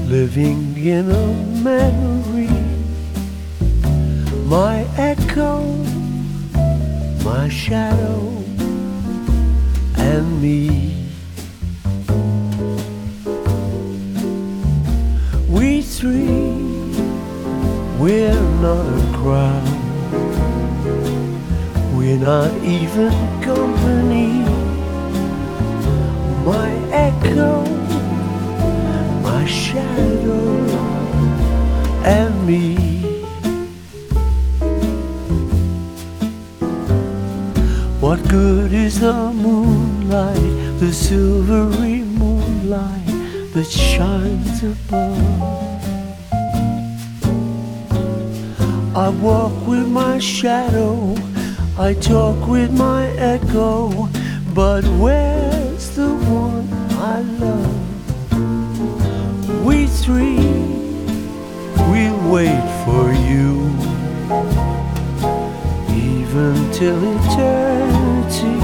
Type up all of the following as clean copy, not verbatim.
living in a memory. My echo, my shadow, and me. We three, we're not a crowd. We're not even company. My echo, my shadow, and me. What good is the moonlight, the silvery moonlight that shines above? I walk with my shadow, I talk with my echo, but where's the one I love? We three, we'll wait for you, even till eternity.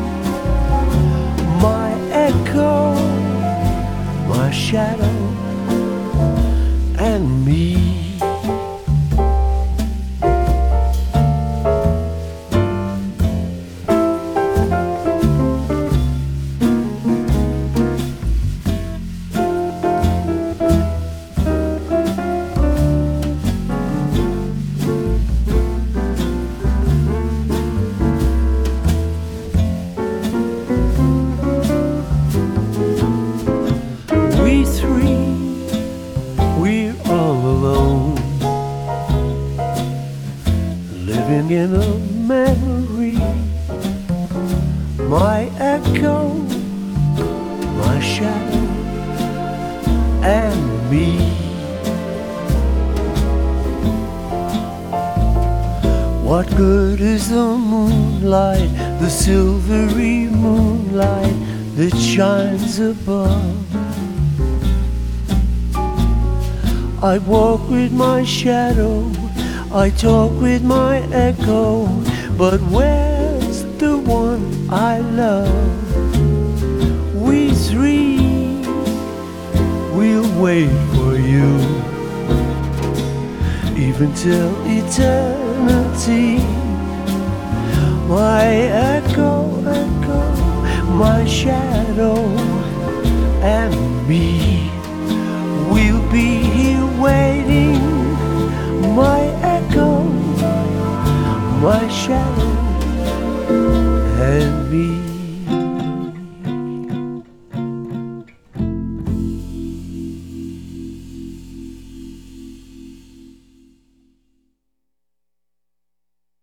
My echo, my shadow, and me. We three, we're all alone, living in a memory. My echo, my shadow, and me. What good is the moonlight, the silvery moonlight that shines above? I walk with my shadow, I talk with my echo, but where's the one I love? We three, we'll wait for you, even till eternity. My echo, echo, my shadow, and me. We'll be here waiting, my echo, my shadow, and me.